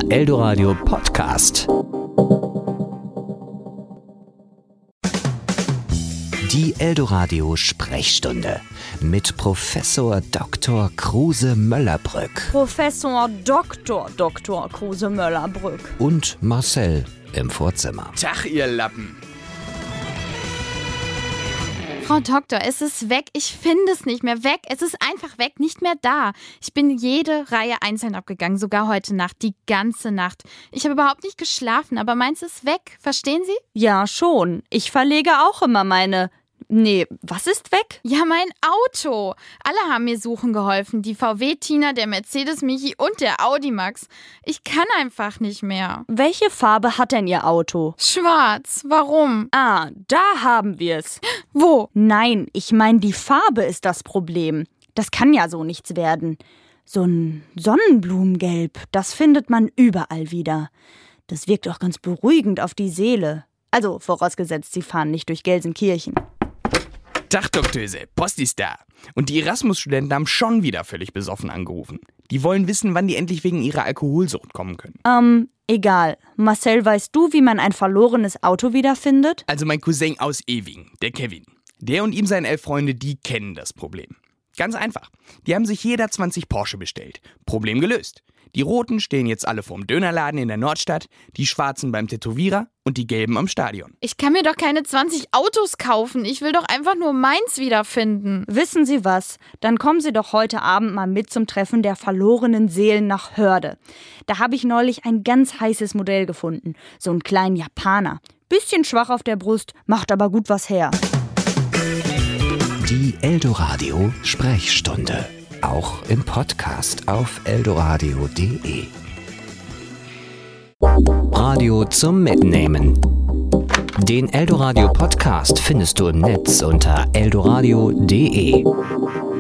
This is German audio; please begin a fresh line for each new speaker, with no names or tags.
Eldoradio Podcast. Die Eldoradio Sprechstunde mit Professor Dr. Kruse-Möllerbrück.
Professor Dr. Kruse-Möllerbrück.
Und Marcel im Vorzimmer.
Tag, ihr Lappen.
Frau Doktor, es ist weg. Ich finde es nicht mehr. Weg. Es ist einfach weg. Nicht mehr da. Ich bin jede Reihe einzeln abgegangen. Sogar heute Nacht. Die ganze Nacht. Ich habe überhaupt nicht geschlafen, aber meins ist weg. Verstehen Sie?
Ja, schon. Ich verlege auch immer meine... Nee, was ist weg?
Ja, mein Auto. Alle haben mir suchen geholfen. Die VW-Tina, der Mercedes-Michi und der Audi-Max. Ich kann einfach nicht mehr.
Welche Farbe hat denn Ihr Auto?
Schwarz. Warum?
Ah, da haben wir es.
Wo?
Nein, ich meine, die Farbe ist das Problem. Das kann ja so nichts werden. So ein Sonnenblumengelb, das findet man überall wieder. Das wirkt auch ganz beruhigend auf die Seele. Also, vorausgesetzt, Sie fahren nicht durch Gelsenkirchen.
Tag, Doktöse, Post ist da. Und die Erasmus-Studenten haben schon wieder völlig besoffen angerufen. Die wollen wissen, wann die endlich wegen ihrer Alkoholsucht kommen können.
Egal. Marcel, weißt du, wie man ein verlorenes Auto wiederfindet?
Also mein Cousin aus Ewing, der Kevin. Der und ihm seine 11 Freunde, die kennen das Problem. Ganz einfach. Die haben sich jeder 20 Porsche bestellt. Problem gelöst. Die Roten stehen jetzt alle vorm Dönerladen in der Nordstadt, die Schwarzen beim Tätowierer und die Gelben am Stadion.
Ich kann mir doch keine 20 Autos kaufen. Ich will doch einfach nur meins wiederfinden.
Wissen Sie was? Dann kommen Sie doch heute Abend mal mit zum Treffen der verlorenen Seelen nach Hörde. Da habe ich neulich ein ganz heißes Modell gefunden. So einen kleinen Japaner. Bisschen schwach auf der Brust, macht aber gut was her.
Die Eldoradio Sprechstunde. Auch im Podcast auf eldoradio.de. Radio zum Mitnehmen. Den Eldoradio Podcast findest du im Netz unter eldoradio.de.